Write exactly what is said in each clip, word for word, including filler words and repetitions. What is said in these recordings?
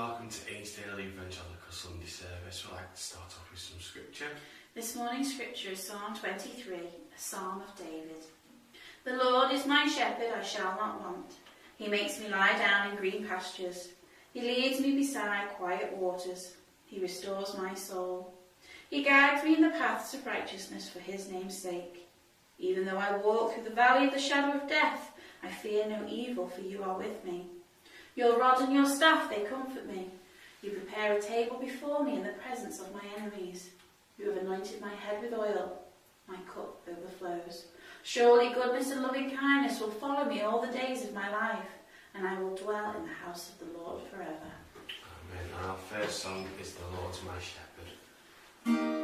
welcome to Ainsdale Evangelical Sunday Service. We'd like to start off with some scripture. This morning's scripture is Psalm twenty-three, a psalm of David. The Lord is my shepherd, I shall not want. He makes me lie down in green pastures. He leads me beside quiet waters. He restores my soul. He guides me in the paths of righteousness for his name's sake. Even though I walk through the valley of the shadow of death, I fear no evil, for you are with me. Your rod and your staff, they comfort me. You prepare a table before me in the presence of my enemies. You have anointed my head with oil. My cup overflows. Surely goodness and loving kindness will follow me all the days of my life, and I will dwell in the house of the Lord forever. Amen. And our first song is The Lord's My Shepherd.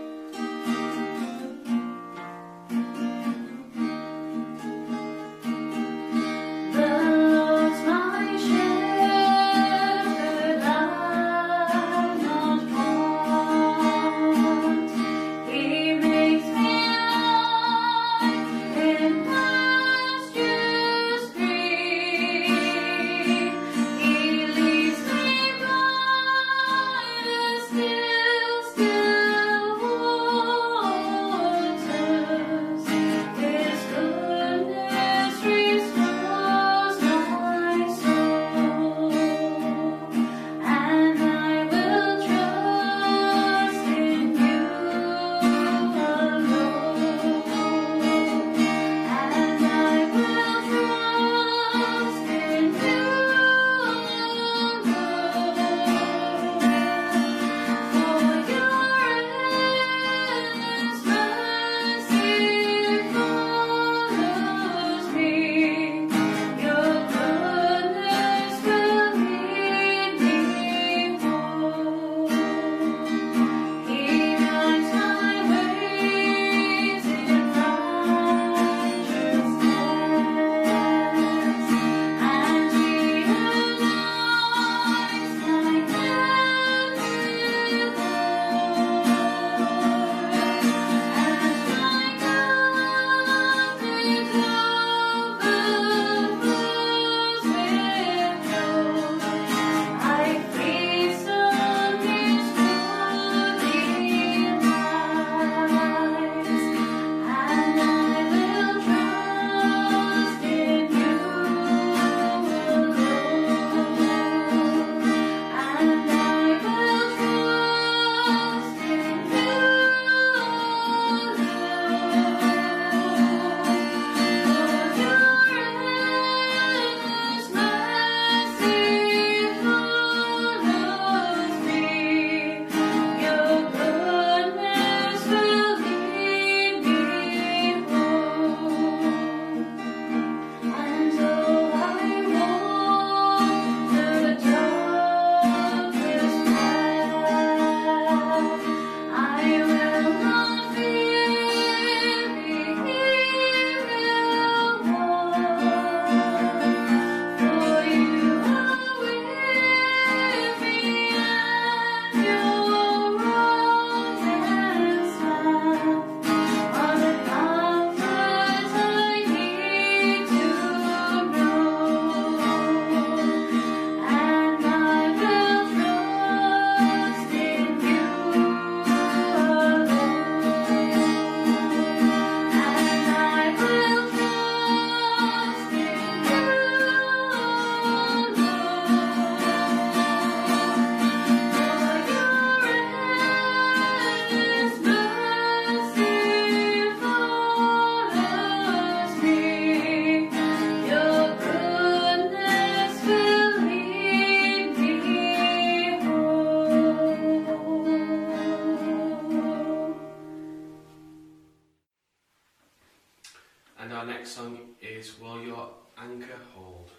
And our next song is Will Your Anchor Hold?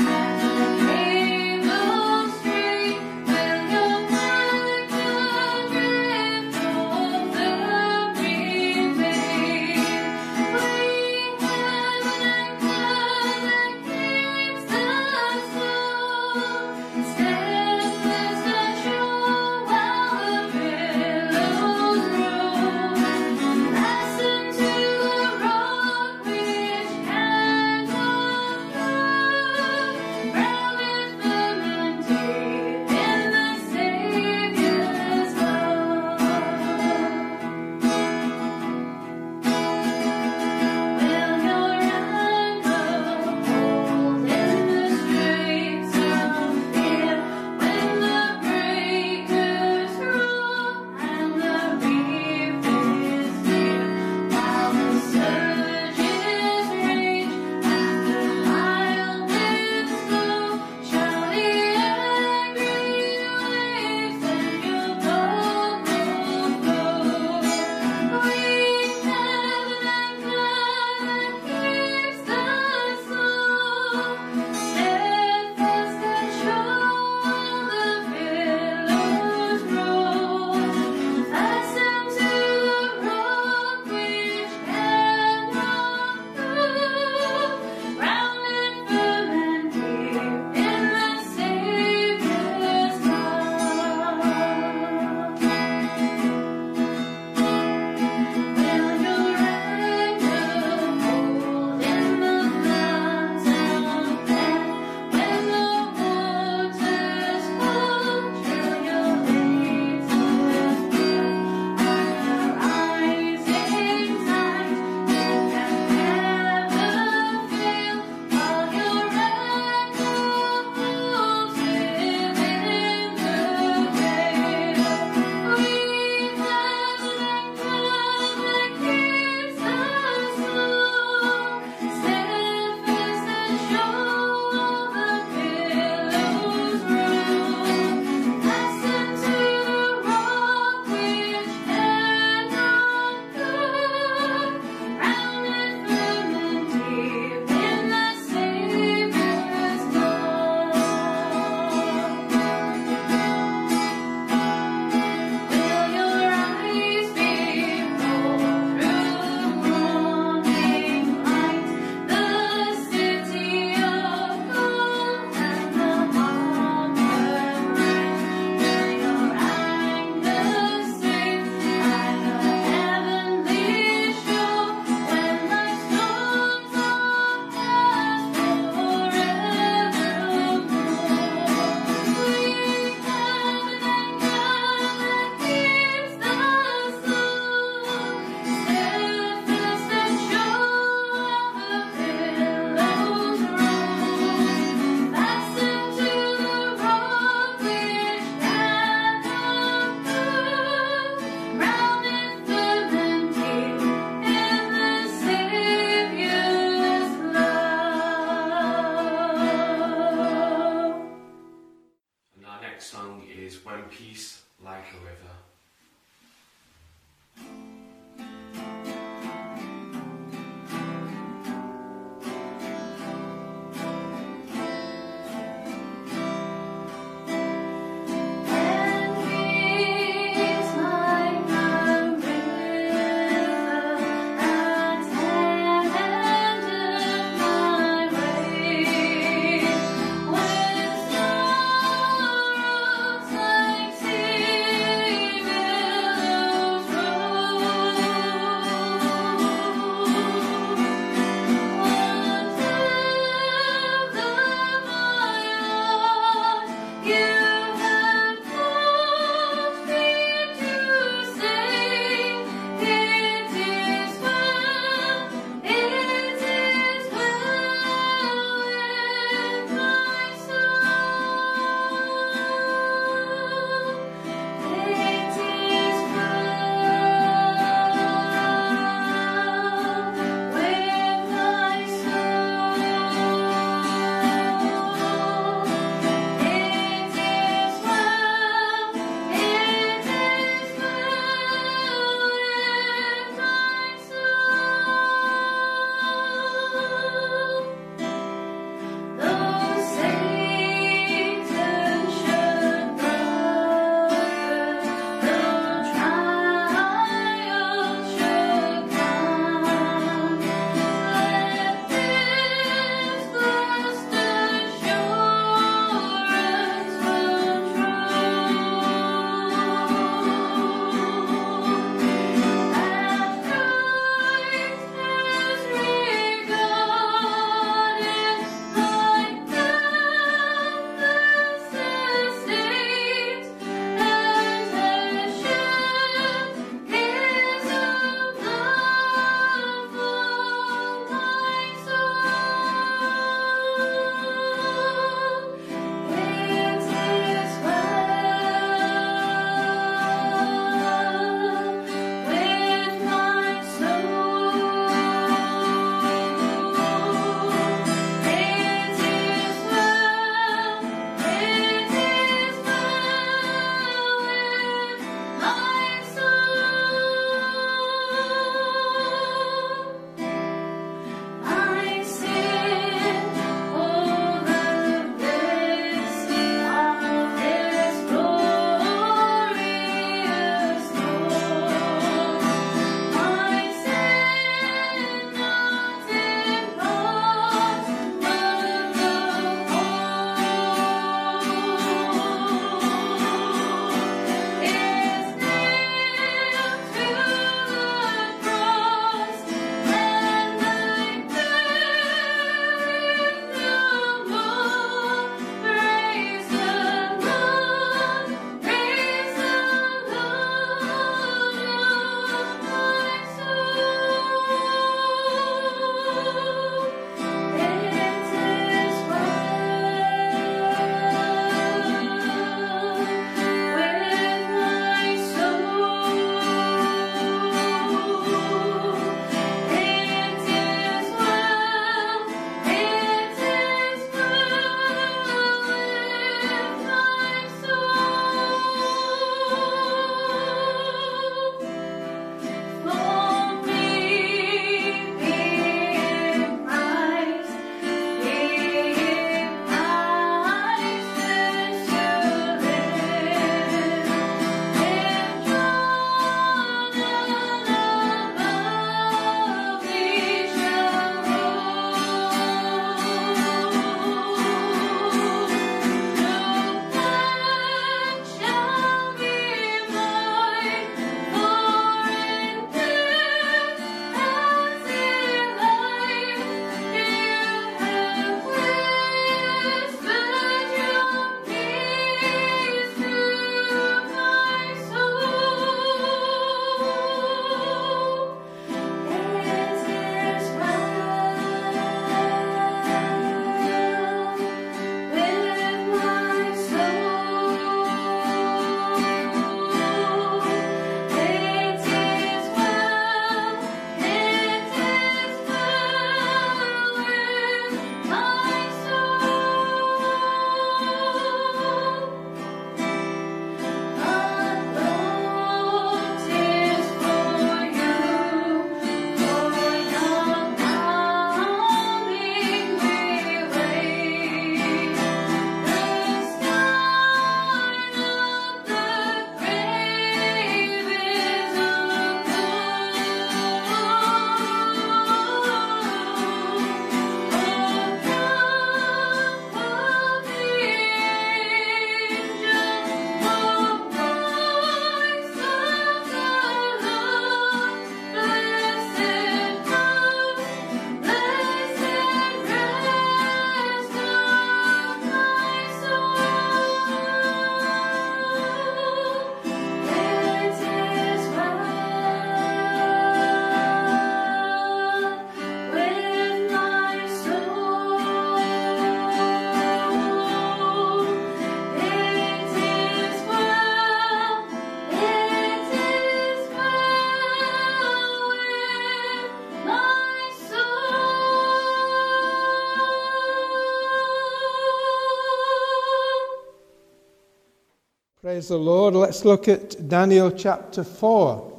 Will your next song is When Peace Like a River. Like sea Praise the Lord. Let's look at Daniel chapter four.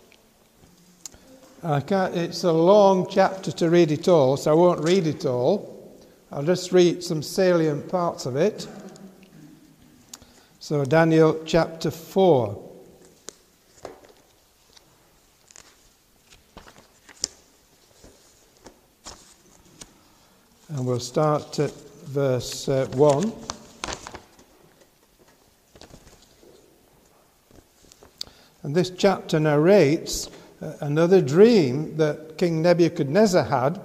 I can't, it's a long chapter to read it all, so I won't read it all. I'll just read some salient parts of it. So Daniel chapter four. And we'll start at verse uh, one. And this chapter narrates uh, another dream that King Nebuchadnezzar had,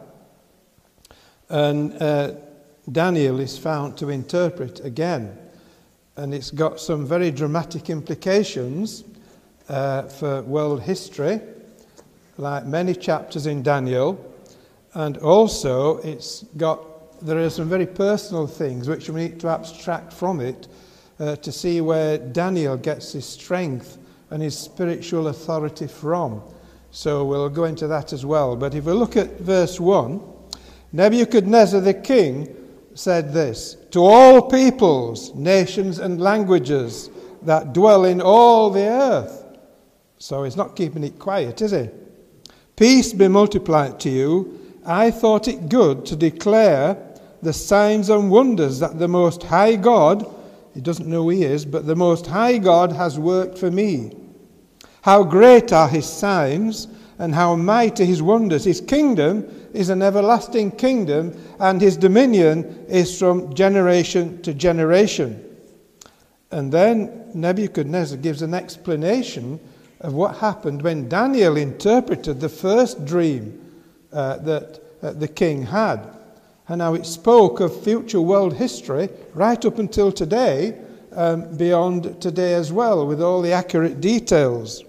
and uh, Daniel is found to interpret again. And it's got some very dramatic implications uh, for world history, like many chapters in Daniel. And also it's got, there are some very personal things which we need to abstract from it uh, to see where Daniel gets his strength and his spiritual authority from. So we'll go into that as well. But if we look at verse one, Nebuchadnezzar the king said this, "To all peoples, nations and languages that dwell in all the earth." So he's not keeping it quiet, is he? "Peace be multiplied to you. I thought it good to declare the signs and wonders that the Most High God," he doesn't know who he is, "but the Most High God has worked for me. How great are his signs, and how mighty his wonders. His kingdom is an everlasting kingdom, and his dominion is from generation to generation." And then Nebuchadnezzar gives an explanation of what happened when Daniel interpreted the first dream uh, that uh, the king had, and how it spoke of future world history right up until today, um, beyond today as well, with all the accurate details.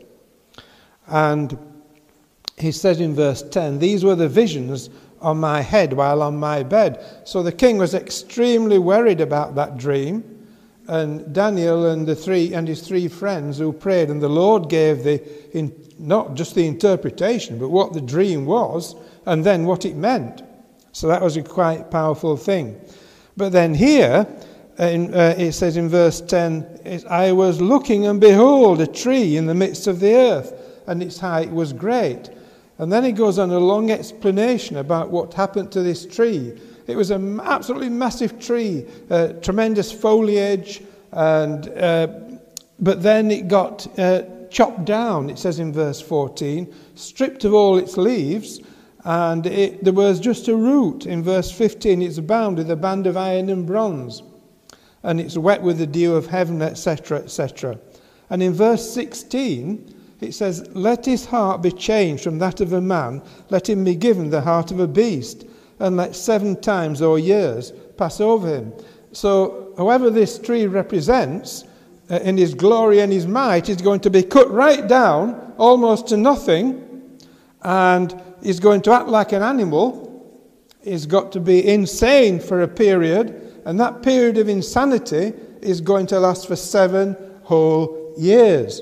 And he says in verse ten, "These were the visions on my head while on my bed." So the king was extremely worried about that dream, and Daniel and the three and his three friends who prayed, and the Lord gave the in, not just the interpretation, but what the dream was, and then what it meant. So that was a quite powerful thing. But then here, in, uh, it says in verse ten, "I was looking, and behold, a tree in the midst of the earth, and its height was great." And then he goes on a long explanation about what happened to this tree. It was an absolutely massive tree, uh, tremendous foliage, and uh, but then it got uh, chopped down, it says in verse fourteen, stripped of all its leaves, and it, there was just a root. In verse fifteen, it's bound with a band of iron and bronze, and it's wet with the dew of heaven, et cetera, et cetera. And in verse sixteen, it says, "Let his heart be changed from that of a man, let him be given the heart of a beast, and let seven times or years pass over him." So whoever this tree represents, uh, in his glory and his might, is going to be cut right down, almost to nothing, and is going to act like an animal. He's got to be insane for a period, and that period of insanity is going to last for seven whole years.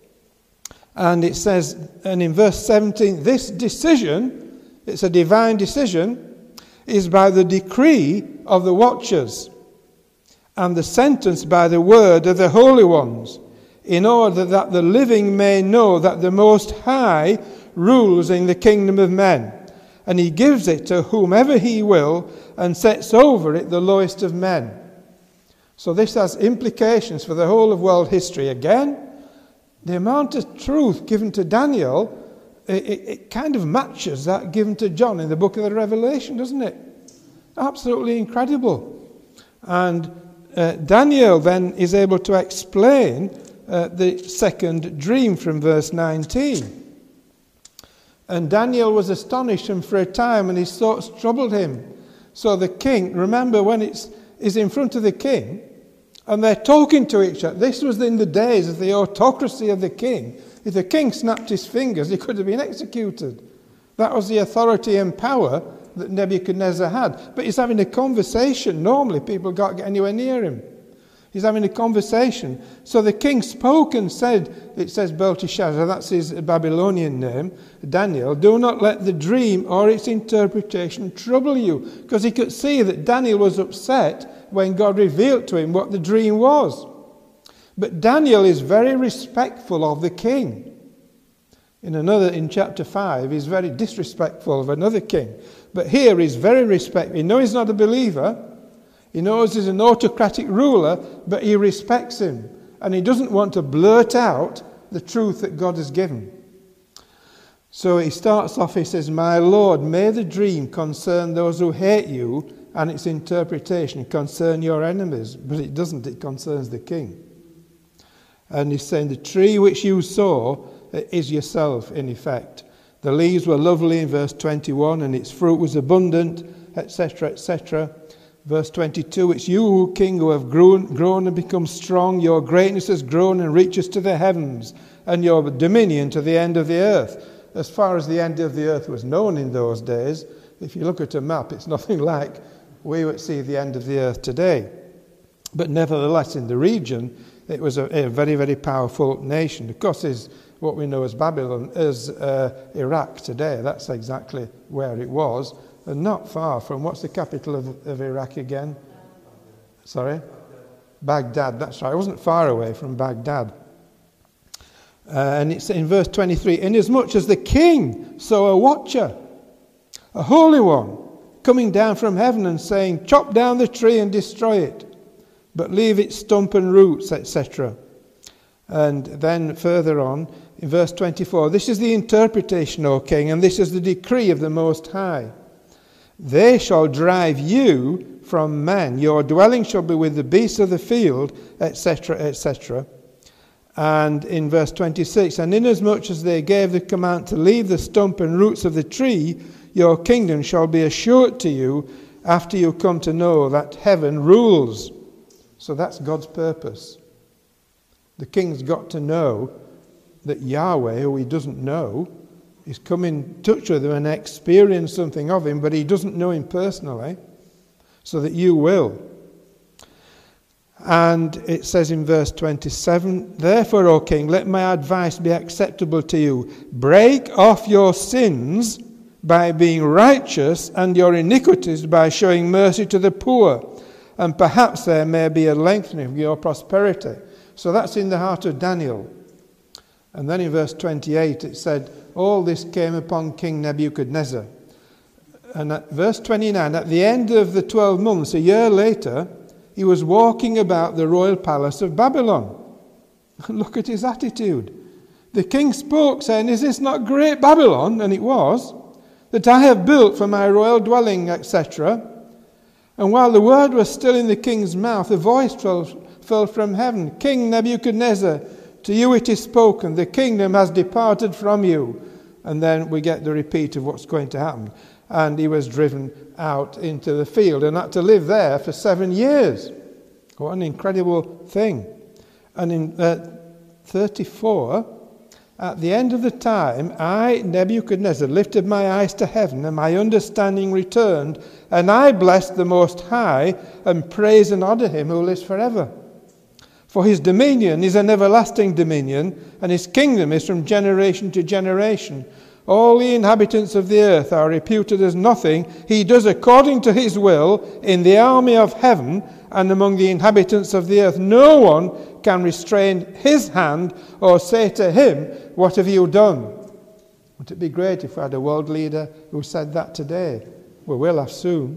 And it says, and in verse seventeen, "This decision," it's a divine decision, "is by the decree of the watchers, and the sentence by the word of the holy ones, in order that the living may know that the Most High rules in the kingdom of men, and he gives it to whomever he will, and sets over it the lowest of men." So this has implications for the whole of world history. Again, the amount of truth given to Daniel, it, it, it kind of matches that given to John in the book of the Revelation, doesn't it? Absolutely incredible. And uh, Daniel then is able to explain uh, the second dream from verse nineteen. "And Daniel was astonished, and for a time, and his thoughts troubled him." So the king, remember when it's is in front of the king, and they're talking to each other. This was in the days of the autocracy of the king. If the king snapped his fingers, he could have been executed. That was the authority and power that Nebuchadnezzar had. But he's having a conversation. Normally, people can't get anywhere near him. He's having a conversation. So the king spoke and said, it says Belteshazzar, that's his Babylonian name, Daniel, "Do not let the dream or its interpretation trouble you." Because he could see that Daniel was upset when God revealed to him what the dream was. But Daniel is very respectful of the king. In another, in chapter five, he's very disrespectful of another king. But here he's very respectful. He knows he's not a believer. He knows he's an autocratic ruler, but he respects him. And he doesn't want to blurt out the truth that God has given. So he starts off, he says, "My Lord, may the dream concern those who hate you, and its interpretation concern your enemies." But it doesn't, it concerns the king. And he's saying, "The tree which you saw is yourself," in effect. "The leaves were lovely," in verse twenty-one, "and its fruit was abundant," et cetera, et cetera. Verse twenty-two, "It's you, king, who have grown, grown and become strong. Your greatness has grown and reaches to the heavens, and your dominion to the end of the earth." As far as the end of the earth was known in those days, if you look at a map, it's nothing like we would see the end of the earth today. But nevertheless, in the region, it was a, a very, very powerful nation. Of course, is what we know as Babylon, as uh, Iraq today. That's exactly where it was. And not far from, what's the capital of, of Iraq again? Sorry? Baghdad, that's right. It wasn't far away from Baghdad. Uh, and it's in verse twenty-three, "Inasmuch as the king saw a watcher, a holy one, coming down from heaven and saying, 'Chop down the tree and destroy it, but leave its stump and roots,' et cetera" And then further on, in verse twenty-four, "This is the interpretation, O king, and this is the decree of the Most High. They shall drive you from men. Your dwelling shall be with the beasts of the field," et cetera, et cetera And in verse twenty-six, "And inasmuch as they gave the command to leave the stump and roots of the tree, your kingdom shall be assured to you after you come to know that heaven rules." So that's God's purpose. The king's got to know that Yahweh, who he doesn't know, is come in touch with him and experience something of him, but he doesn't know him personally, so that you will. And it says in verse twenty-seven, "Therefore, O king, let my advice be acceptable to you. Break off your sins by being righteous, and your iniquities by showing mercy to the poor, and perhaps there may be a lengthening of your prosperity." So that's in the heart of Daniel. And then in verse twenty-eight it said, "All this came upon King Nebuchadnezzar." And at verse twenty-nine, "At the end of the twelve months, a year later, he was walking about the royal palace of Babylon." Look at his attitude. The king spoke, saying, "Is this not great Babylon?" And it was, "that I have built for my royal dwelling," et cetera. And while the word was still in the king's mouth, a voice fell, fell from heaven, "King Nebuchadnezzar, to you it is spoken, the kingdom has departed from you." And then we get the repeat of what's going to happen. And he was driven out into the field and had to live there for seven years. What an incredible thing. And in uh, thirty-four, "At the end of the time, I, Nebuchadnezzar, lifted my eyes to heaven, and my understanding returned, and I blessed the Most High, and praise and honor him who lives forever. For his dominion is an everlasting dominion, and his kingdom is from generation to generation. All the inhabitants of the earth are reputed as nothing. He does according to his will in the army of heaven and among the inhabitants of the earth. No one can restrain his hand or say to him, 'What have you done?'" Wouldn't it be great if we had a world leader who said that today? We will have soon.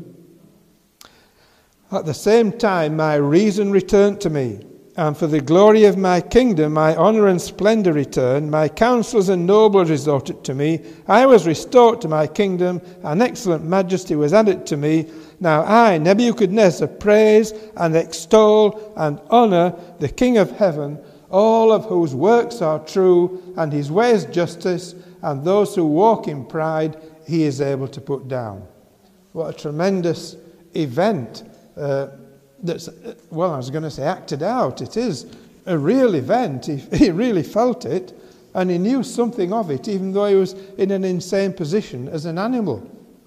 "At the same time, my reason returned to me, and for the glory of my kingdom, my honor and splendor returned. My counselors and nobles resorted to me. I was restored to my kingdom, and excellent majesty was added to me. Now I, Nebuchadnezzar, praise and extol and honor the King of heaven, all of whose works are true, and his ways justice, and those who walk in pride he is able to put down." What a tremendous event. Uh, That's, well, I was going to say acted out. It is a real event. He, he really felt it, and he knew something of it, even though he was in an insane position as an animal.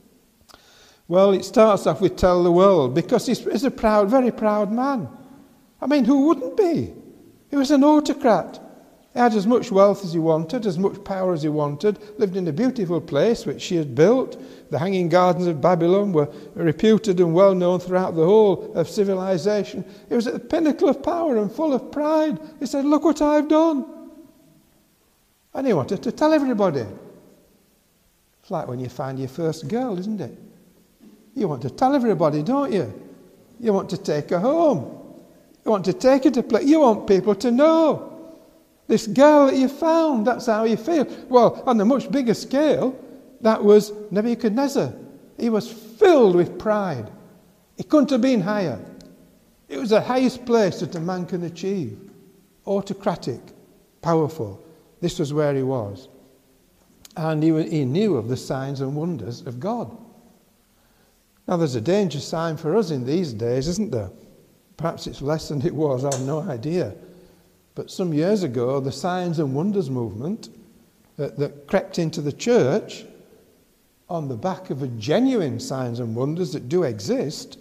Well, it starts off with "tell the world," because he's, he's a proud, very proud man. I mean, who wouldn't be? He was an autocrat. He had as much wealth as he wanted, as much power as he wanted, lived in a beautiful place which she had built. The Hanging Gardens of Babylon were reputed and well known throughout the whole of civilization. He was at the pinnacle of power and full of pride. He said, look what I've done. And he wanted to tell everybody. It's like when you find your first girl, isn't it? You want to tell everybody, don't you? You want to take her home. You want to take her to play. You want people to know. This girl that you found, that's how you feel. Well, on a much bigger scale, that was Nebuchadnezzar. He was filled with pride. He couldn't have been higher. It was the highest place that a man can achieve. Autocratic, powerful. This was where he was. And he, he knew of the signs and wonders of God. Now, there's a danger sign for us in these days, isn't there? Perhaps it's less than it was, I have no idea. But some years ago, the signs and wonders movement that, that crept into the church on the back of a genuine signs and wonders that do exist,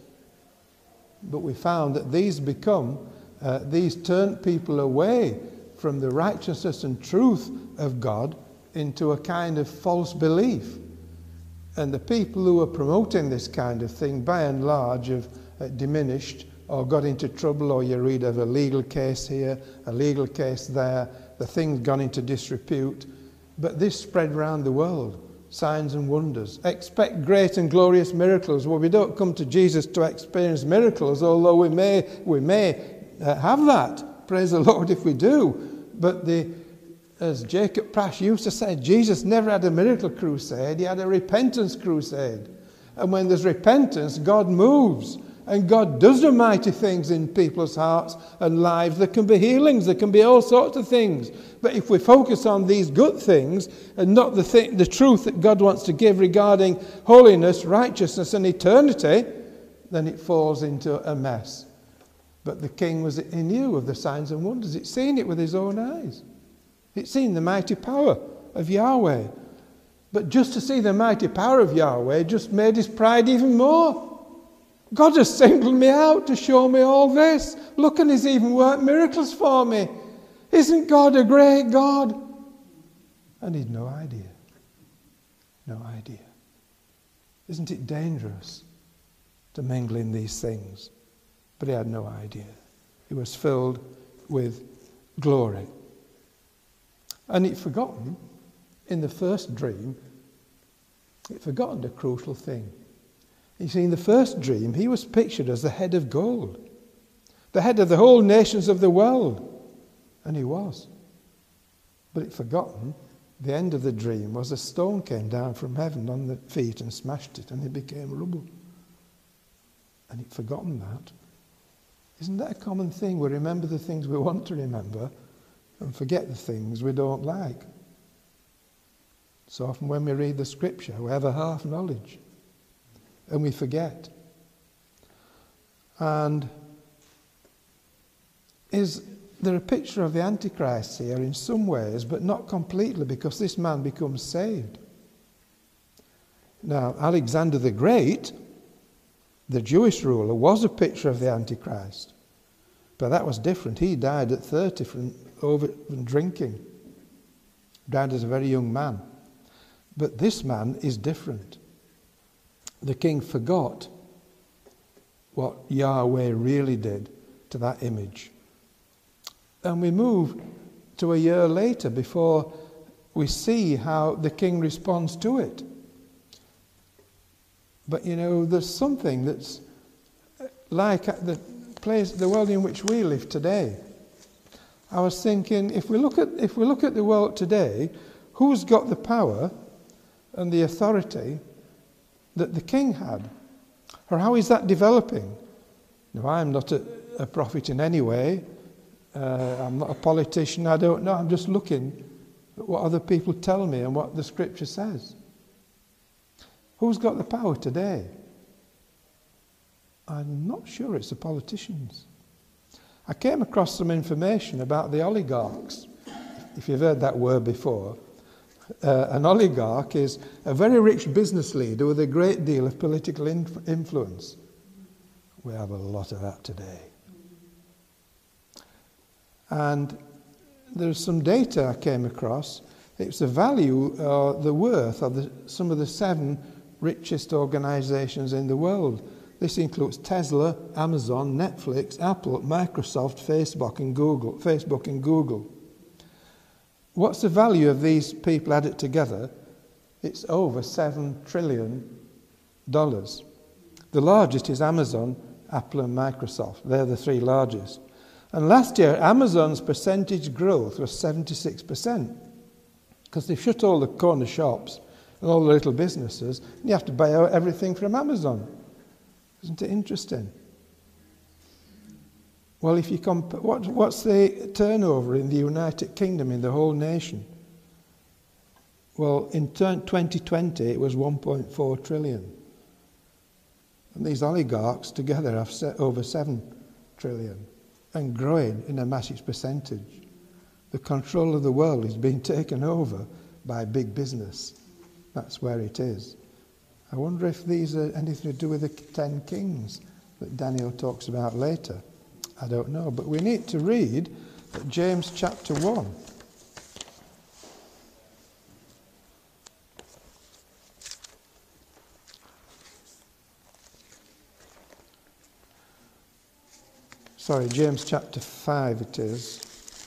but we found that these become, uh, these turned people away from the righteousness and truth of God into a kind of false belief. And the people who are promoting this kind of thing, by and large, have uh, diminished or got into trouble, or you read of a legal case here, a legal case there, the thing's gone into disrepute. But this spread around the world, signs and wonders. Expect great and glorious miracles. Well, we don't come to Jesus to experience miracles, although we may, we may uh, have that. Praise the Lord if we do. But the as Jacob Prash used to say, Jesus never had a miracle crusade, he had a repentance crusade. And when there's repentance, God moves. And God does the mighty things in people's hearts and lives. There can be healings, there can be all sorts of things. But if we focus on these good things and not the, th- the truth that God wants to give regarding holiness, righteousness and eternity, then it falls into a mess. But the king was, he knew of the signs and wonders. He'd seen it with his own eyes. He'd seen the mighty power of Yahweh. But just to see the mighty power of Yahweh just made his pride even more. God has singled me out to show me all this. Look, and he's even worked miracles for me. Isn't God a great God? And he'd no idea. No idea. Isn't it dangerous to mingle in these things? But he had no idea. He was filled with glory. And he'd forgotten, in the first dream, he'd forgotten a crucial thing. You see, in the first dream, he was pictured as the head of gold, the head of the whole nations of the world. And he was. But he'd forgotten, the end of the dream was a stone came down from heaven on the feet and smashed it, and it became rubble. And he'd forgotten that. Isn't that a common thing? We remember the things we want to remember and forget the things we don't like. So often when we read the scripture, we have a half knowledge and we forget. And is there a picture of the Antichrist here in some ways, but not completely, because this man becomes saved. Now, Alexander the Great, the Jewish ruler, was a picture of the Antichrist. But that was different. He died at thirty from, over, from drinking. Died as a very young man. But this man is different. The king forgot what Yahweh really did to that image. And we move to a year later before we see how the king responds to it. But you know, there's something that's like the place, the world in which we live today. I was thinking, if we look at if we look at the world today, who's got the power and the authority that the king had? Or how is that developing? Now, I'm not a, a prophet in any way. Uh, I'm not a politician. I don't know. I'm just looking at what other people tell me and what the scripture says. Who's got the power today? I'm not sure it's the politicians. I came across some information about the oligarchs. If you've heard that word before, uh, an oligarch is a very rich business leader with a great deal of political inf- influence. We have a lot of that today. And there's some data I came across. It's the value or the worth of the, some of the seven richest organizations in the world. This includes Tesla, Amazon, Netflix, Apple, Microsoft, Facebook and Google. Facebook and Google. What's the value of these people added together? It's over seven trillion dollars. The largest is Amazon, Apple and Microsoft. They're the three largest. And last year, Amazon's percentage growth was seventy-six percent. Because they've shut all the corner shops and all the little businesses, and you have to buy everything from Amazon. Isn't it interesting? Well, if you comp- what, what's the turnover in the United Kingdom, in the whole nation? Well, in twenty twenty, it was one point four trillion. And these oligarchs together have set over seven trillion and growing in a massive percentage. The control of the world is being taken over by big business. That's where it is. I wonder if these are anything to do with the ten kings that Daniel talks about later. I don't know, but we need to read James chapter one. Sorry, James chapter five it is.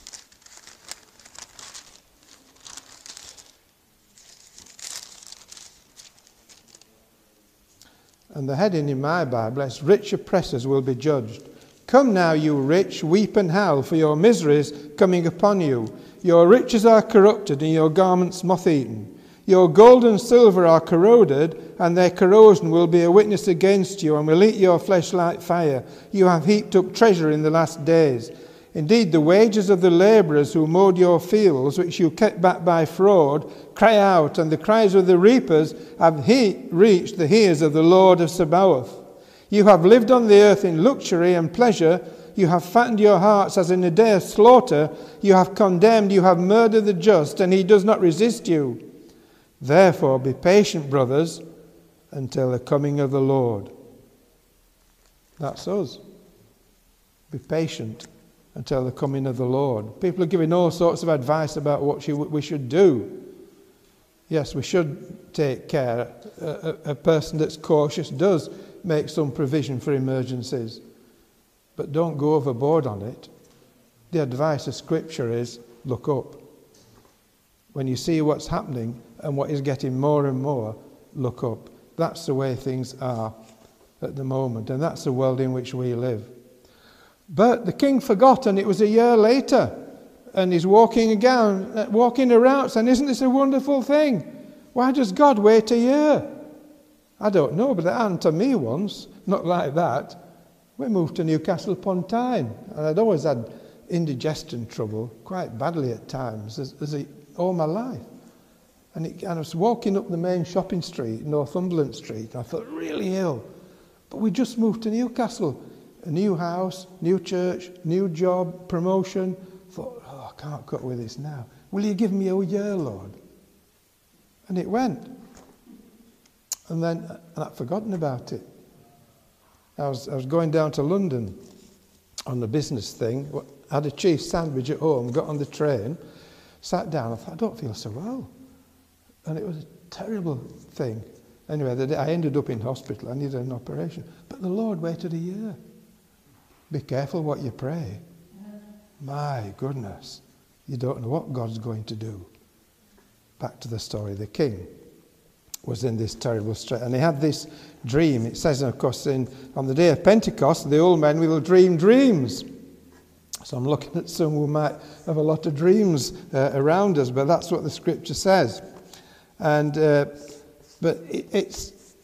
And the heading in my Bible is, Rich oppressors will be judged. Come now, you rich, weep and howl for your miseries coming upon you. Your riches are corrupted and your garments moth-eaten. Your gold and silver are corroded, and their corrosion will be a witness against you and will eat your flesh like fire. You have heaped up treasure in the last days. Indeed, the wages of the labourers who mowed your fields, which you kept back by fraud, cry out, and the cries of the reapers have he- reached the ears of the Lord of Sabaoth. You have lived on the earth in luxury and pleasure. You have fattened your hearts as in a day of slaughter. You have condemned, you have murdered the just, and he does not resist you. Therefore, be patient, brothers, until the coming of the Lord. That's us. Be patient until the coming of the Lord. People are giving all sorts of advice about what we should do. Yes, we should take care. A, a, a person that's cautious does make some provision for emergencies. But don't go overboard on it. The advice of Scripture is, look up. When you see what's happening and what is getting more and more, look up. That's the way things are at the moment, and that's the world in which we live. But the king forgot, and it was a year later, and he's walking again, walking around, saying, isn't this a wonderful thing? Why does God wait a year? I don't know, but it happened to me once, not like that. We moved to Newcastle upon Tyne, and I'd always had indigestion trouble, quite badly at times, as, as a, all my life. And, it, and I was walking up the main shopping street, Northumberland Street, and I felt really ill. But we just moved to Newcastle. A new house, new church, new job, promotion. Thought, oh, I can't cope with this now. Will you give me a year, Lord? And it went. And then and I'd forgotten about it. I was, I was going down to London on the business thing. I had a cheese sandwich at home, got on the train, sat down. I thought, I don't feel so well. And it was a terrible thing. Anyway, the day I ended up in hospital. I needed an operation. But the Lord waited a year. Be careful what you pray. My goodness. You don't know what God's going to do. Back to the story. The king was in this terrible strait. And he had this dream. It says, of course, in, on the day of Pentecost, the old men will dream dreams. So I'm looking at some who might have a lot of dreams uh, around us, but that's what the scripture says. And uh, but it, it's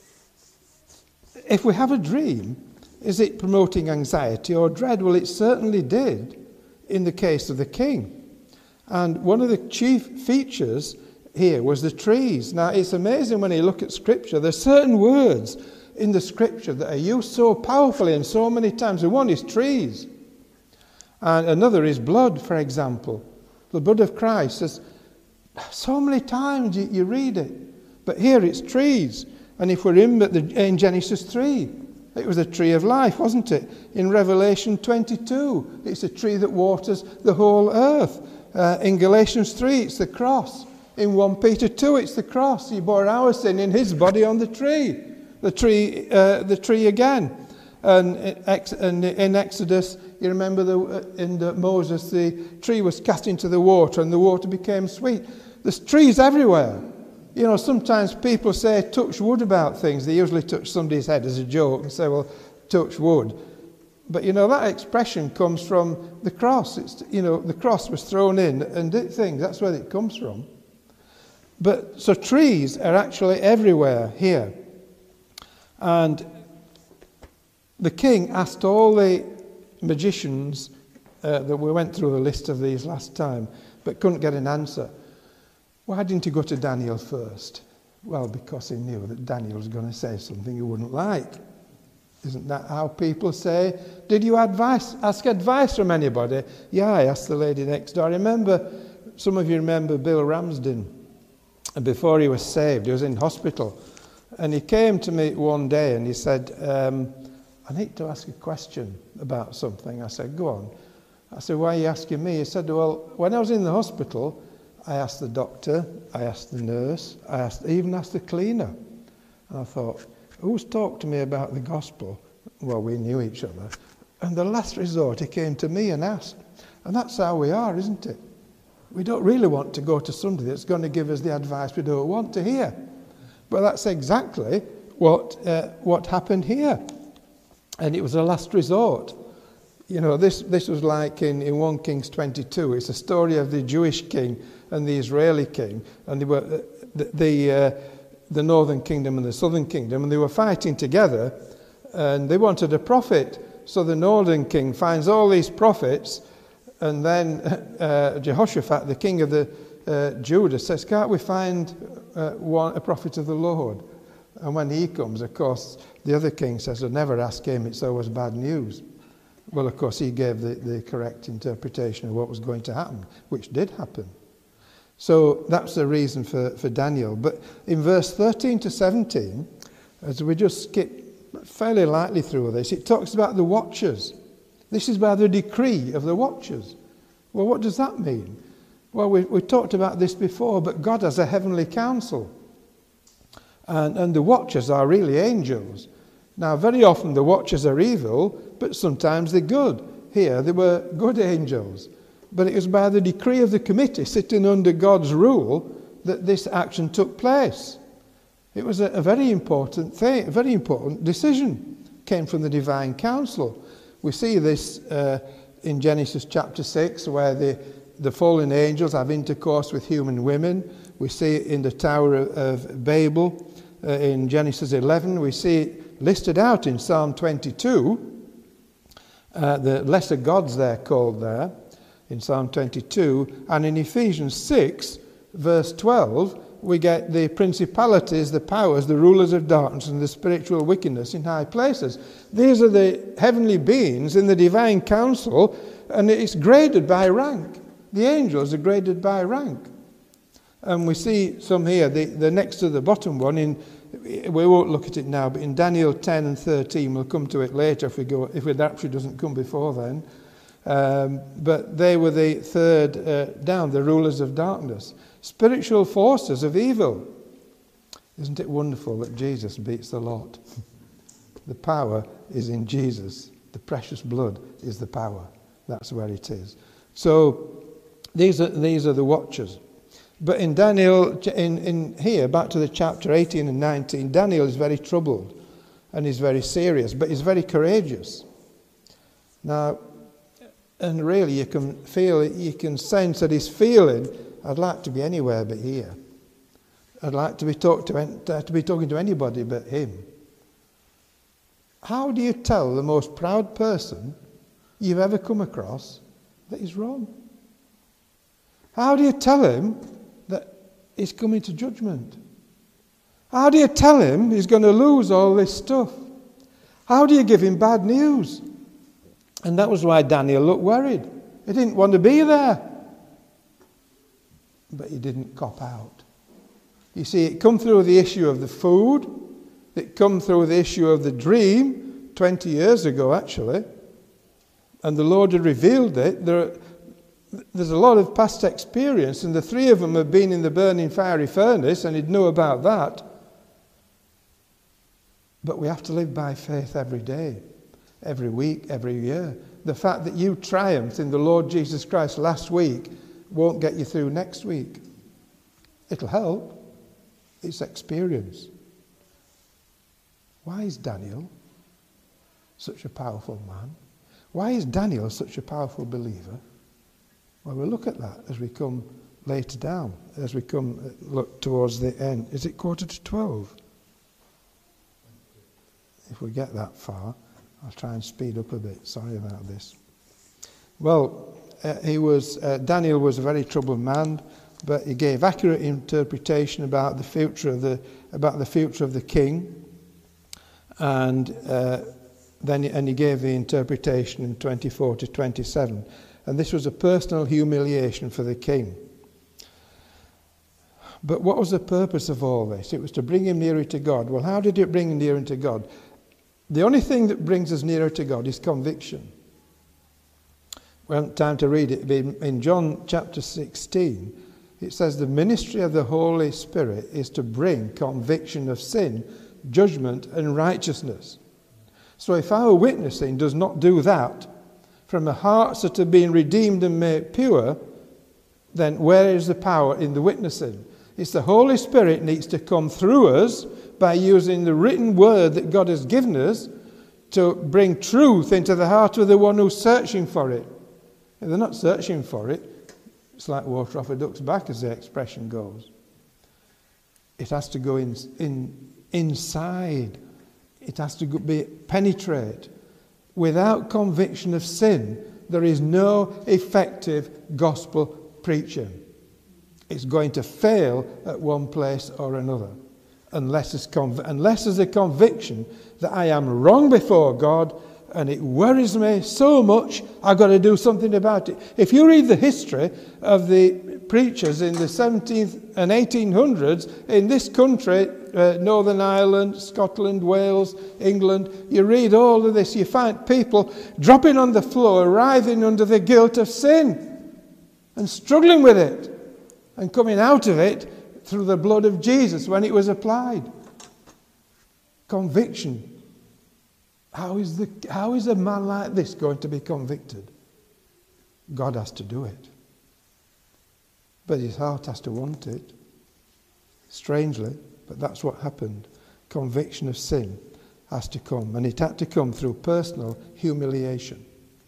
if we have a dream, is it promoting anxiety or dread? Well, it certainly did in the case of the king. And one of the chief features here was the trees. Now, it's amazing when you look at Scripture. There's certain words in the Scripture that are used so powerfully and so many times. And one is trees. And another is blood, for example. The blood of Christ. There's so many times you, you read it. But here it's trees. And if we're in, the, in Genesis three, it was a tree of life, wasn't it? In Revelation twenty-two, it's a tree that waters the whole earth. Uh, in Galatians three, it's the cross. In First Peter two, it's the cross. He bore our sin in his body on the tree. The tree, uh, the tree again. And in Exodus, you remember the, in the Moses, the tree was cast into the water and the water became sweet. There's trees everywhere. You know, sometimes people say touch wood about things. They usually touch somebody's head as a joke and say, well, touch wood. But, you know, that expression comes from the cross. It's, you know, the cross was thrown in and did things. That's where it comes from. But so trees are actually everywhere here. And the king asked all the magicians, uh, that we went through the list of these last time, but couldn't get an answer. Why didn't he go to Daniel first? Well, because he knew that Daniel was going to say something he wouldn't like. Isn't that how people say, did you advice, ask advice from anybody? Yeah, I asked the lady next door. I remember, some of you remember Bill Ramsden. And before he was saved, he was in hospital. And he came to me one day and he said, um, I need to ask a question about something. I said, go on. I said, why are you asking me? He said, well, when I was in the hospital, I asked the doctor, I asked the nurse, I asked, even asked the cleaner. And I thought, who's talked to me about the gospel? Well, we knew each other. And the last resort, he came to me and asked. And that's how we are, isn't it? We don't really want to go to somebody that's going to give us the advice we don't want to hear. But that's exactly what uh, what happened here. And it was a last resort. You know, this, this was like in, in First Kings twenty-two. It's a story of the Jewish king and the Israeli king. And they were uh, the the, uh, the northern kingdom and the southern kingdom. And they were fighting together. And they wanted a prophet. So the northern king finds all these prophets. And then uh, Jehoshaphat, the king of the uh, Judah, says, can't we find uh, one, a prophet of the Lord? And when he comes, of course, the other king says, I'll never ask him, it's always bad news. Well, of course, he gave the, the correct interpretation of what was going to happen, which did happen. So that's the reason for, for Daniel. But in verse thirteen to seventeen, as we just skip fairly lightly through this, it talks about the watchers. This is by the decree of the watchers. Well, what does that mean? Well, we, we talked about this before, but God has a heavenly council. And, and the watchers are really angels. Now, very often the watchers are evil, but sometimes they're good. Here, they were good angels. But it was by the decree of the committee, sitting under God's rule, that this action took place. It was a, a very important thing, a very important decision. It came from the divine council. We see this uh, in Genesis chapter six, where the, the fallen angels have intercourse with human women. We see it in the Tower of, of Babel. Uh, in Genesis eleven, we see it listed out in Psalm twenty-two. Uh, the lesser gods they're called there, in Psalm twenty-two. And in Ephesians six, verse twelve, we get the principalities, the powers, the rulers of darkness and the spiritual wickedness in high places. These are the heavenly beings in the divine council, and it's graded by rank. The angels are graded by rank. And we see some here, the, the next to the bottom one, in we won't look at it now, but in Daniel ten and thirteen, we'll come to it later if we go, if the rapture doesn't come before then. Um, but they were the third uh, down, the rulers of darkness. Spiritual forces of evil. Isn't it wonderful that Jesus beats the lot? The power is in Jesus. The precious blood is the power. That's where it is. So these are these are the watchers. But in Daniel, in, in here, back to the chapter eighteen and nineteen, Daniel is very troubled and he's very serious, but he's very courageous. Now, and really you can feel, you can sense that he's feeling, I'd like to be anywhere but here. I'd like to be, talk to, to be talking to anybody but him. How do you tell the most proud person you've ever come across that he's wrong? How do you tell him that he's coming to judgment? How do you tell him he's going to lose all this stuff? How do you give him bad news? And that was why Daniel looked worried. He didn't want to be there. But he didn't cop out. You see, it come through the issue of the food. It come through the issue of the dream, twenty years ago actually. And the Lord had revealed it. There, there's a lot of past experience, and the three of them have been in the burning fiery furnace, and he'd know about that. But we have to live by faith every day, every week, every year. The fact that you triumphed in the Lord Jesus Christ last week won't get you through next week. It'll help. It's experience. Why is Daniel such a powerful man? Why is Daniel such a powerful believer? Well, we'll look at that as we come later down, as we come look towards the end. Is it quarter to twelve? If we get that far, I'll try and speed up a bit. Sorry about this. Well, uh, he was uh, Daniel was a very troubled man, but he gave accurate interpretation about the future of the about the future of the king, and uh, then he, and he gave the interpretation in twenty-four to twenty-seven. And this was a personal humiliation for the king. But what was the purpose of all this? It was to bring him nearer to God. Well, how did it bring him nearer to God? The only thing that brings us nearer to God is conviction. We haven't time to read it. In John chapter sixteen, it says the ministry of the Holy Spirit is to bring conviction of sin, judgment, and righteousness. So if our witnessing does not do that, from the hearts that have been redeemed and made pure, then where is the power in the witnessing? It's the Holy Spirit needs to come through us by using the written word that God has given us to bring truth into the heart of the one who's searching for it. If they're not searching for it, it's like water off a duck's back, as the expression goes. It has to go in, in inside. It has to go, be penetrate. Without conviction of sin, there is no effective gospel preaching. It's going to fail at one place or another, unless there's, conv- unless there's a conviction that I am wrong before God and it worries me so much, I've got to do something about it. If you read the history of the preachers in the seventeenth and eighteen hundreds in this country, uh, Northern Ireland, Scotland, Wales, England, you read all of this, you find people dropping on the floor, writhing under the guilt of sin and struggling with it and coming out of it through the blood of Jesus when it was applied. Conviction. How is, the, how is a man like this going to be convicted? God has to do it. But his heart has to want it. Strangely, but that's what happened. Conviction of sin has to come. And it had to come through personal humiliation.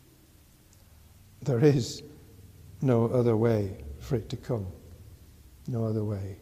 There is no other way for it to come. No other way.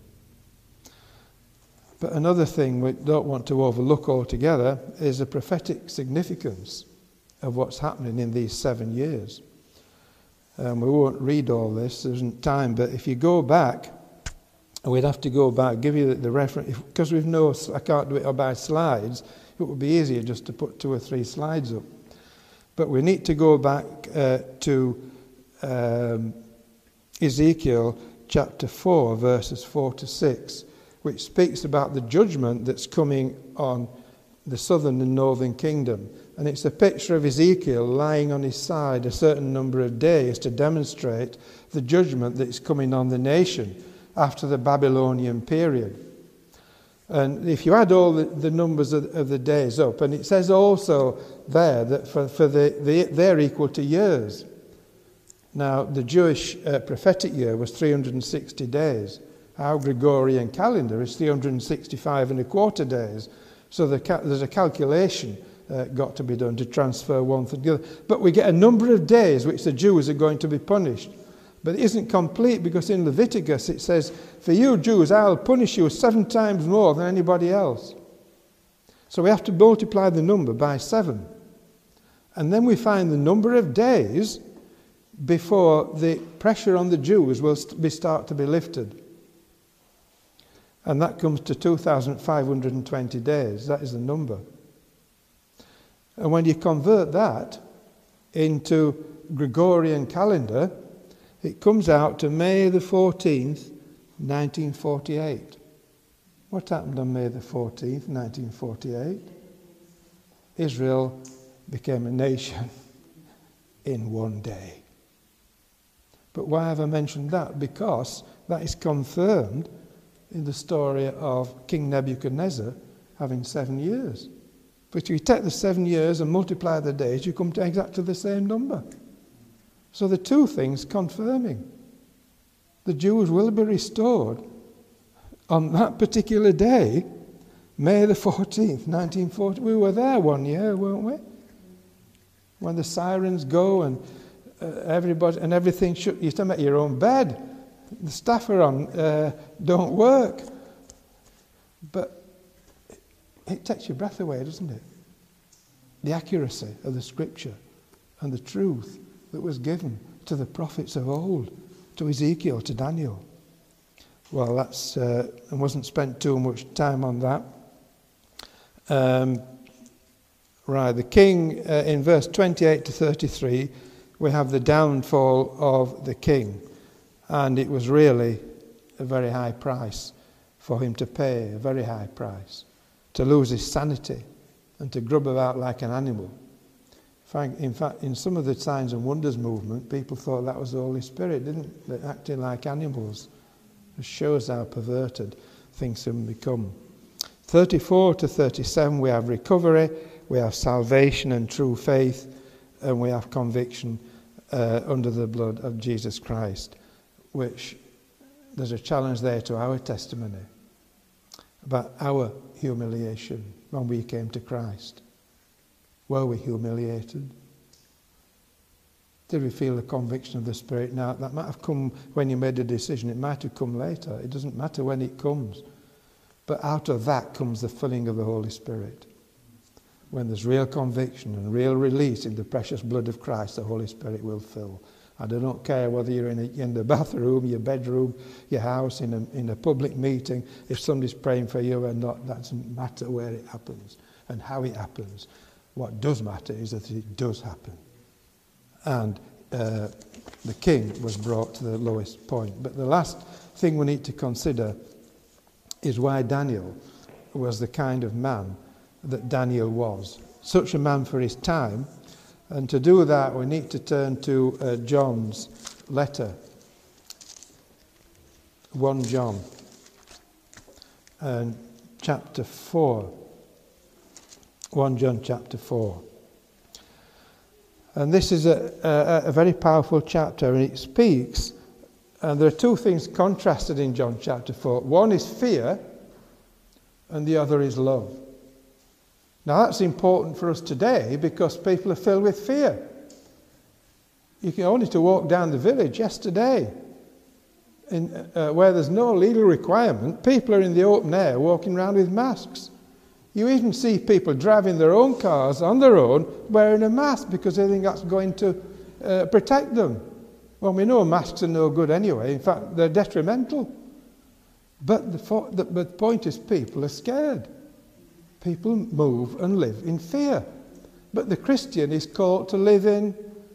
But another thing we don't want to overlook altogether is the prophetic significance of what's happening in these seven years. Um, we won't read all this, there isn't time, but if you go back, and we'd have to go back, give you the, the reference, because we've no, I can't do it by slides, it would be easier just to put two or three slides up. But we need to go back uh, to um, Ezekiel chapter four, verses four to six, which speaks about the judgment that's coming on the southern and northern kingdom. And it's a picture of Ezekiel lying on his side a certain number of days to demonstrate the judgment that's coming on the nation after the Babylonian period. And if you add all the, the numbers of, of the days up, and it says also there that for, for the, the they're equal to years. Now, the Jewish uh, prophetic year was three hundred sixty days. Our Gregorian calendar is three hundred sixty-five and a quarter days. So the ca- there's a calculation uh, got to be done to transfer one to the other. But we get a number of days which the Jews are going to be punished. But it isn't complete, because in Leviticus it says, for you Jews, I'll punish you seven times more than anybody else. So we have to multiply the number by seven. And then we find the number of days before the pressure on the Jews will be start to be lifted. And that comes to two thousand five hundred twenty days. That is the number. And when you convert that into Gregorian calendar, it comes out to May the fourteenth, nineteen forty-eight. What happened on May the fourteenth, nineteen forty-eight? Israel became a nation in one day. But why have I mentioned that? Because that is confirmed in the story of King Nebuchadnezzar having seven years. But if you take the seven years and multiply the days, you come to exactly the same number. So the two things confirming. The Jews will be restored on that particular day, May the fourteenth, nineteen forty. We were there one year, weren't we? When the sirens go and uh, everybody and everything should, you stand at your own bed. The staff are on, uh, don't work. But it, it takes your breath away, doesn't it? The accuracy of the scripture and the truth that was given to the prophets of old, to Ezekiel, to Daniel. Well, that's, uh, I wasn't spent too much time on that. Um, right, the king, uh, in verse twenty-eight to thirty-three, we have the downfall of the king. And it was really a very high price for him to pay, a very high price, to lose his sanity and to grub about like an animal. In fact, in some of the Signs and Wonders movement, people thought that was the Holy Spirit, didn't they? Acting like animals. It shows how perverted things can become. thirty-four to thirty-seven, we have recovery, we have salvation and true faith, and we have conviction uh, under the blood of Jesus Christ, which there's a challenge there to our testimony about our humiliation when we came to Christ. Were we humiliated? Did we feel the conviction of the Spirit? Now, that might have come when you made a decision. It might have come later. It doesn't matter when it comes. But out of that comes the filling of the Holy Spirit. When there's real conviction and real release in the precious blood of Christ, the Holy Spirit will fill. And I don't care whether you're in, a, in the bathroom, your bedroom, your house, in a, in a public meeting, if somebody's praying for you or not, that doesn't matter where it happens and how it happens. What does matter is that it does happen. And uh, the king was brought to the lowest point. But the last thing we need to consider is why Daniel was the kind of man that Daniel was. Such a man for his time. And to do that, we need to turn to uh, John's letter. First John and chapter four. First John chapter four. And this is a, a, a very powerful chapter, and it speaks, and there are two things contrasted in John chapter four. One is fear, and the other is love. Now that's important for us today because people are filled with fear. You can only to walk down the village yesterday, in, uh, where there's no legal requirement, people are in the open air walking around with masks. You even see people driving their own cars on their own wearing a mask because they think that's going to uh, protect them. Well, we know masks are no good anyway. In fact, they're detrimental. But the, fo- the, but the point is people are scared. People move and live in fear. But the Christian is called to live in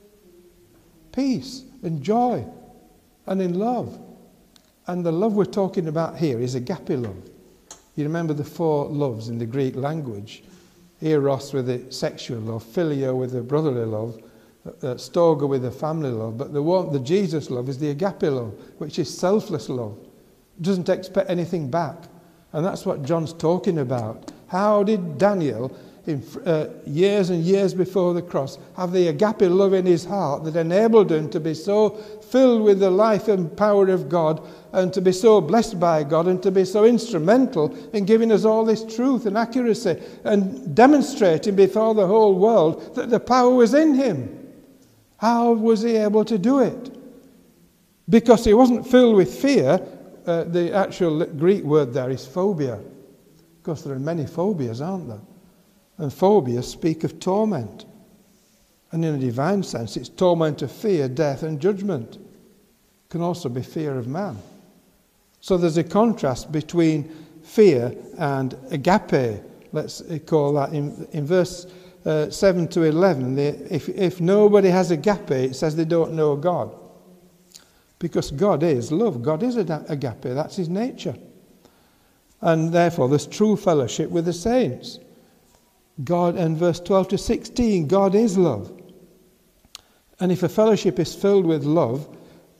peace and joy and in love. And the love we're talking about here is agape love. You remember the four loves in the Greek language. Eros with the sexual love, Phileo with the brotherly love, uh, Storge with the family love. But the one, the Jesus love is the agape love, which is selfless love. It doesn't expect anything back. And that's what John's talking about. How did Daniel, in uh, years and years before the cross, have the agape love in his heart that enabled him to be so filled with the life and power of God and to be so blessed by God and to be so instrumental in giving us all this truth and accuracy and demonstrating before the whole world that the power was in him? How was he able to do it? Because he wasn't filled with fear. Uh, the actual Greek word there is phobia. Because there are many phobias, aren't there? And phobias speak of torment. And in a divine sense, it's torment of fear, death and judgment. It can also be fear of man. So there's a contrast between fear and agape. Let's call that in, in verse uh, seven to eleven. They, if, if nobody has agape, it says they don't know God. Because God is love. God is agape. That's his nature. And therefore there's true fellowship with the saints. God, and verse twelve to sixteen, God is love. And if a fellowship is filled with love,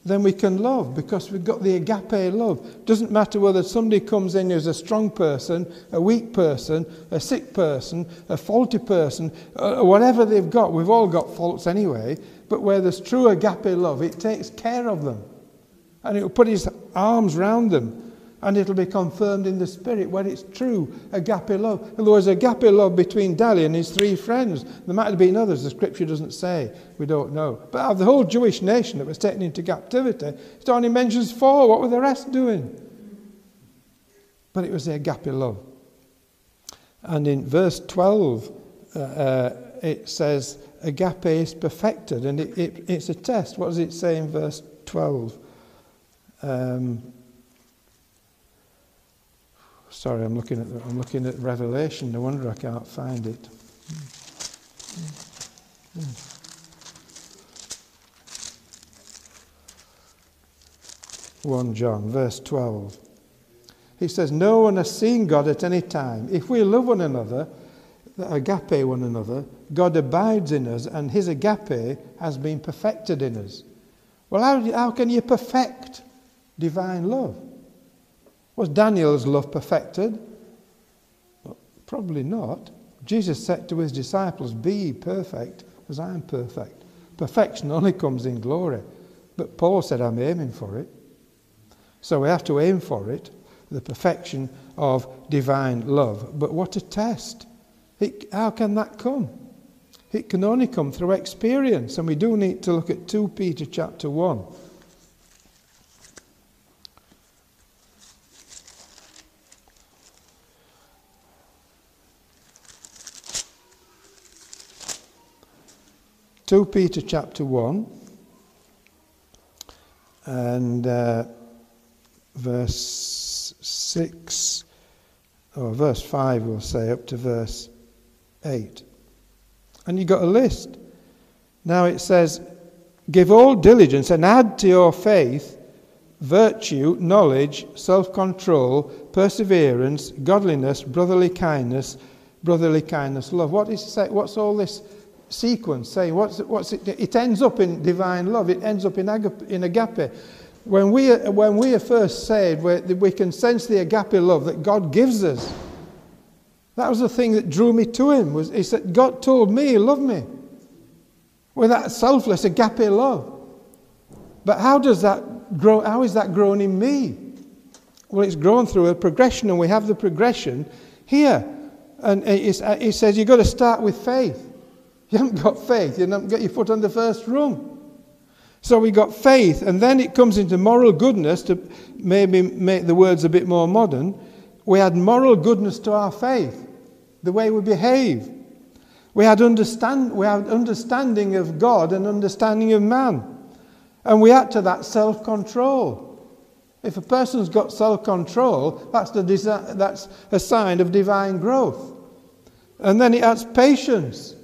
then we can love, because we've got the agape love. Doesn't matter whether somebody comes in who's a strong person, a weak person, a sick person, a faulty person, uh, whatever they've got. We've all got faults anyway, but where there's true agape love, it takes care of them. And it will put his arms round them, and it'll be confirmed in the spirit where it's true agape love. There was agape love between Daniel and his three friends. There might have been others, the scripture doesn't say. We don't know. But out of the whole Jewish nation that was taken into captivity, it only mentions four. What were the rest doing? But it was the agape love. And in verse twelve, uh, uh, it says, agape is perfected. And it, it, it's a test. What does it say in verse twelve? Um... Sorry, I'm looking at the, I'm looking at Revelation. No wonder I can't find it. First John, verse twelve. He says, "No one has seen God at any time. If we love one another, agape one another, God abides in us, and His agape has been perfected in us." Well, how, how can you perfect divine love? Was Daniel's love perfected? Well, probably not. Jesus said to his disciples, "Be ye perfect as I am perfect." Perfection only comes in glory. But Paul said, "I'm aiming for it." So we have to aim for it, the perfection of divine love. But what a test. It, how can that come? It can only come through experience. And we do need to look at Second Peter chapter one. Second Peter chapter one and uh, verse six, or verse five we'll say, up to verse eight. And you've got a list. Now it says, "Give all diligence and add to your faith virtue, knowledge, self-control, perseverance, godliness, brotherly kindness, brotherly kindness, love." What is it say? What's all this sequence saying? What's it, what's it? It ends up in divine love. It ends up in agape. In agape. When we are, when we are first saved, we, we can sense the agape love that God gives us. That was the thing that drew me to Him. Was He said, God told me He loved me with that selfless agape love. But how does that grow? How is that grown in me? Well, it's grown through a progression, and we have the progression here. And He says you've got to start with faith. You haven't got faith, you haven't got your foot on the first rung. So we got faith, and then it comes into moral goodness, to maybe make the words a bit more modern. We had moral goodness to our faith, the way we behave. We had understand, we had understanding of God and understanding of man. And we add to that self-control. If a person's got self-control, that's, the desi- that's a sign of divine growth. And then it adds patience.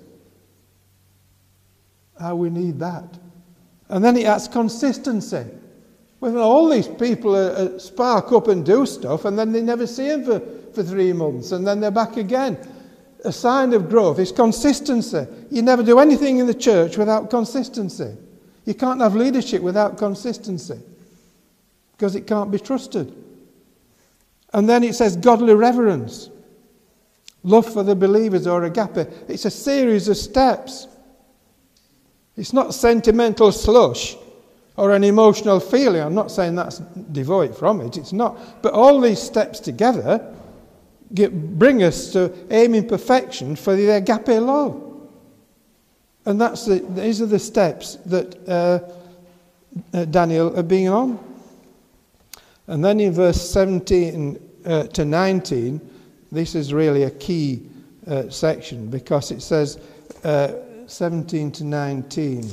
How we need that. And then it adds consistency. Well, all these people are, are spark up and do stuff, and then they never see them for, for three months, and then they're back again. A sign of growth is consistency. You never do anything in the church without consistency. You can't have leadership without consistency, because it can't be trusted. And then it says godly reverence. Love for the believers, or agape. It's a series of steps. It's not sentimental slush or an emotional feeling. I'm not saying that's devoid from it. It's not. But all these steps together get, bring us to aiming perfection for the agape love. And that's the, these are the steps that uh, uh, Daniel are being on. And then in verse seventeen uh, to nineteen, this is really a key uh, section, because it says... Uh, seventeen to nineteen.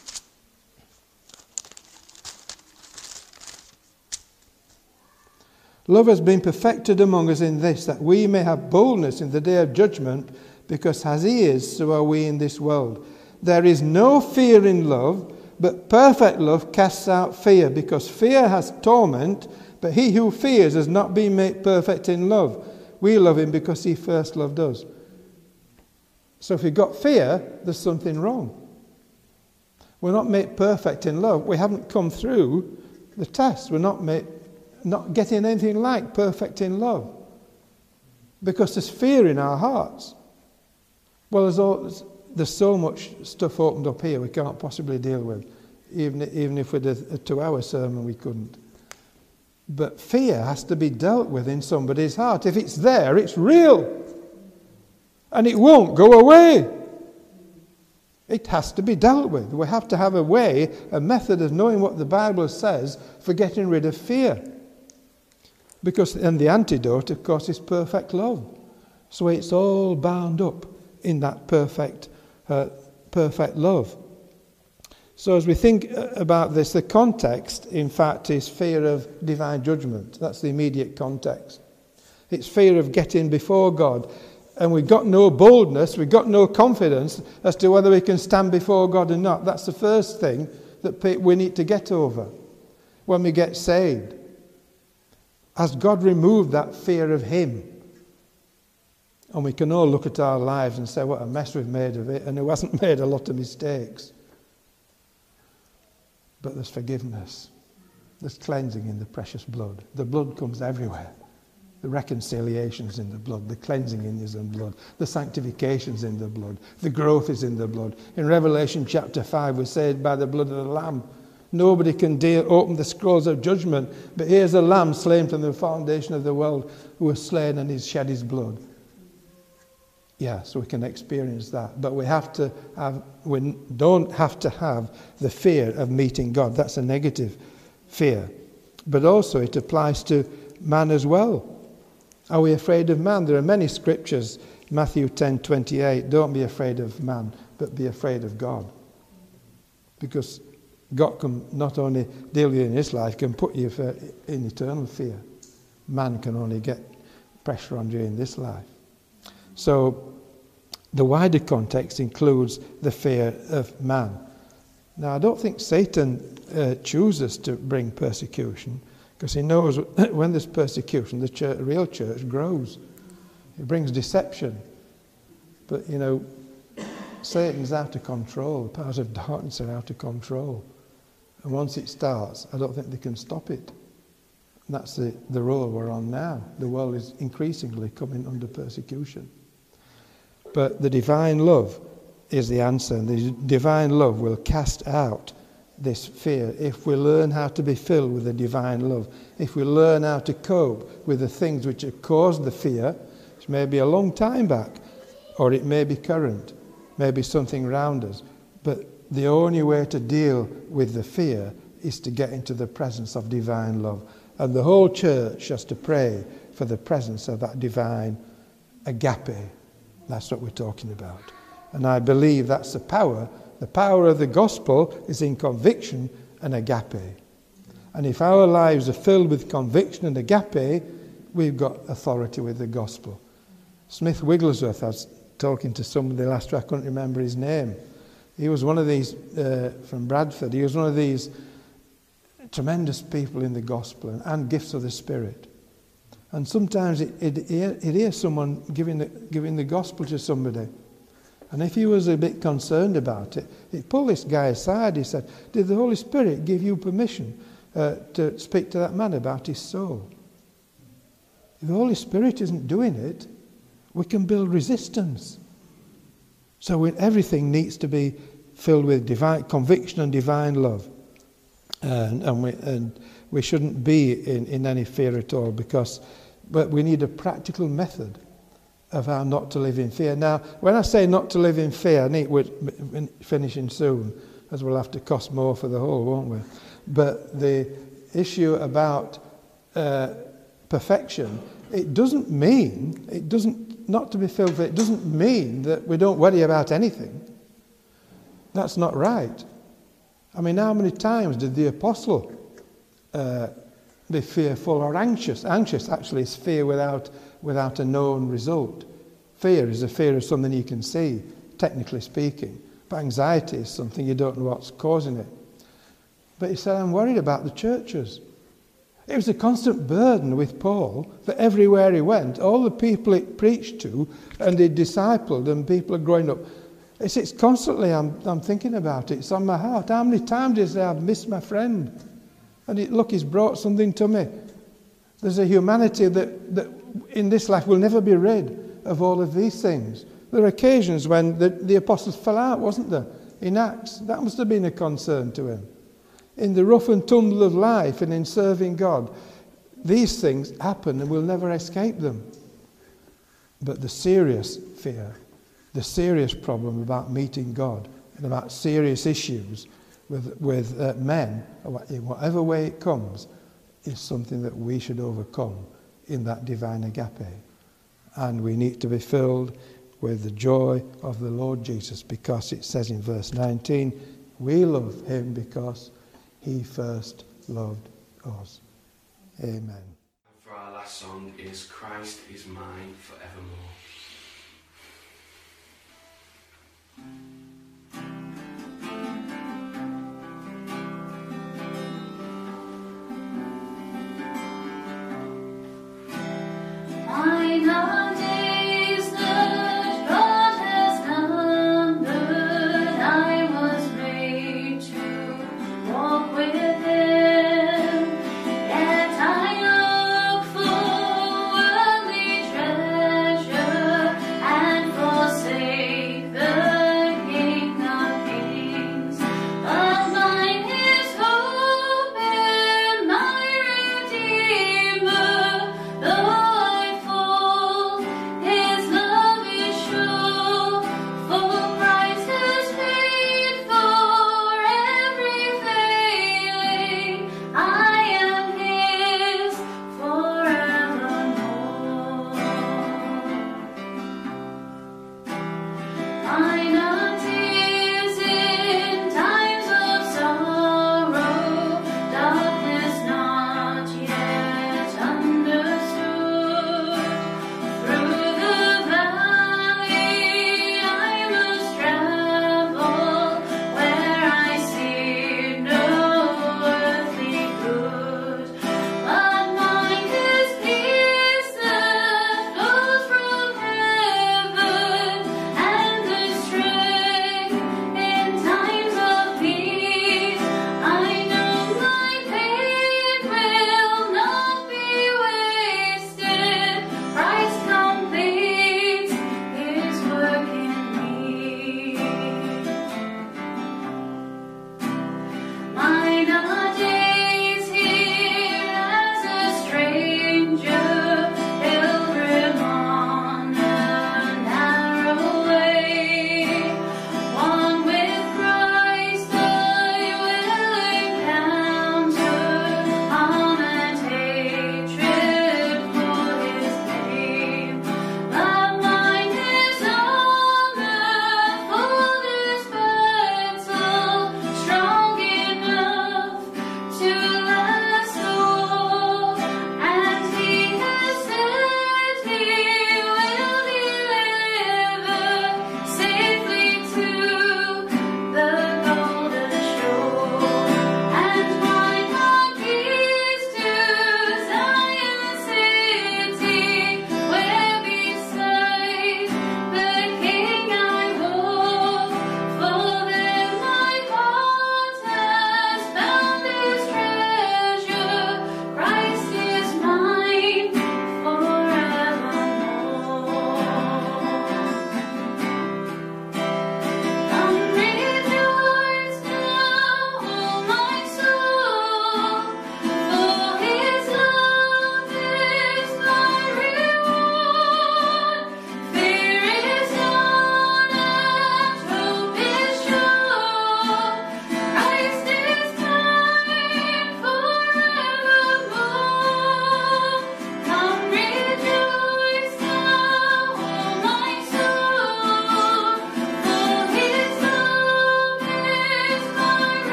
"Love has been perfected among us in this, that we may have boldness in the day of judgment, because as He is, so are we in this world. There is no fear in love, but perfect love casts out fear, because fear has torment, but he who fears has not been made perfect in love. We love Him because He first loved us." So if you've got fear, there's something wrong. We're not made perfect in love. We haven't come through the test. We're not made, not getting anything like perfect in love. Because there's fear in our hearts. Well, there's, all, there's so much stuff opened up here we can't possibly deal with. Even, even if we did a two-hour sermon, we couldn't. But fear has to be dealt with in somebody's heart. If it's there, it's real. And it won't go away. It has to be dealt with. We have to have a way, a method of knowing what the Bible says for getting rid of fear. Because, and the antidote, of course, is perfect love. So it's all bound up in that perfect, uh, perfect love. So as we think about this, the context, in fact, is fear of divine judgment. That's the immediate context. It's fear of getting before God. And we've got no boldness, we've got no confidence as to whether we can stand before God or not. That's the first thing that we need to get over when we get saved. Has God removed that fear of Him? And we can all look at our lives and say, what a mess we've made of it, and who hasn't made a lot of mistakes. But there's forgiveness. There's cleansing in the precious blood. The blood comes everywhere. The reconciliation's in the blood. The cleansing is in the blood. The sanctification's in the blood. The growth is in the blood. In Revelation chapter five, we say by the blood of the Lamb. Nobody can deal, open the scrolls of judgment. But here's a Lamb slain from the foundation of the world who was slain and he's shed his blood. Yeah, so we can experience that. But we have to have, we don't have to have the fear of meeting God. That's a negative fear. But also it applies to man as well. Are we afraid of man? There are many scriptures. Matthew ten twenty-eight, don't be afraid of man, but be afraid of God. Because God can not only deal with you in this life, can put you in eternal fear. Man can only get pressure on you in this life. So the wider context includes the fear of man. Now, I don't think Satan uh, chooses to bring persecution, because he knows when there's persecution, the church, real church grows. It brings deception. But, you know, Satan's out of control. The powers of darkness are out of control. And once it starts, I don't think they can stop it. And that's the, the road we're on now. The world is increasingly coming under persecution. But the divine love is the answer. And the divine love will cast out this fear if we learn how to be filled with the divine love. If we learn how to cope with the things which have caused the fear, which may be a long time back, or it may be current, maybe something around us. But the only way to deal with the fear is to get into the presence of divine love. And the whole church has to pray for the presence of that divine agape. That's what we're talking about. And I believe that's the power. The power of the gospel is in conviction and agape. And if our lives are filled with conviction and agape, we've got authority with the gospel. Smith Wigglesworth, I was talking to somebody last week, I couldn't remember his name. He was one of these, uh, from Bradford, he was one of these tremendous people in the gospel and, and gifts of the Spirit. And sometimes it, it, it hears someone giving the, giving the gospel to somebody. And if he was a bit concerned about it, he pulled this guy aside. He said, did the Holy Spirit give you permission uh, to speak to that man about his soul? If the Holy Spirit isn't doing it, we can build resistance. So when everything needs to be filled with divine conviction and divine love. And, and, we, and we shouldn't be in, in any fear at all, because but we need a practical method of how not to live in fear. Now, when I say not to live in fear, I need, we're finishing soon, as we'll have to cost more for the whole, won't we? But the issue about uh, perfection, it doesn't mean, it doesn't, not to be filled with it, doesn't mean that we don't worry about anything. That's not right. I mean, how many times did the apostle uh, be fearful or anxious? Anxious actually is fear without without a known result. Fear is a fear of something you can see, technically speaking. But anxiety is something you don't know what's causing it. But he said, I'm worried about the churches. It was a constant burden with Paul that everywhere he went, all the people he preached to and he discipled and people are growing up, It's, it's constantly, I'm, I'm thinking about it. It's on my heart. How many times is there I've missed my friend? And it, look, he's brought something to me. There's a humanity that, that in this life will never be rid of all of these things. There are occasions when the, the apostles fell out, wasn't there? In Acts, that must have been a concern to him. In the rough and tumble of life and in serving God, these things happen and we'll never escape them. But the serious fear, the serious problem about meeting God and about serious issues with, with uh, men, in whatever way it comes, is something that we should overcome in that divine agape. And we need to be filled with the joy of the Lord Jesus, because it says in verse nineteen, we love him because he first loved us. Amen. And for our last song is Christ is Mine Forevermore.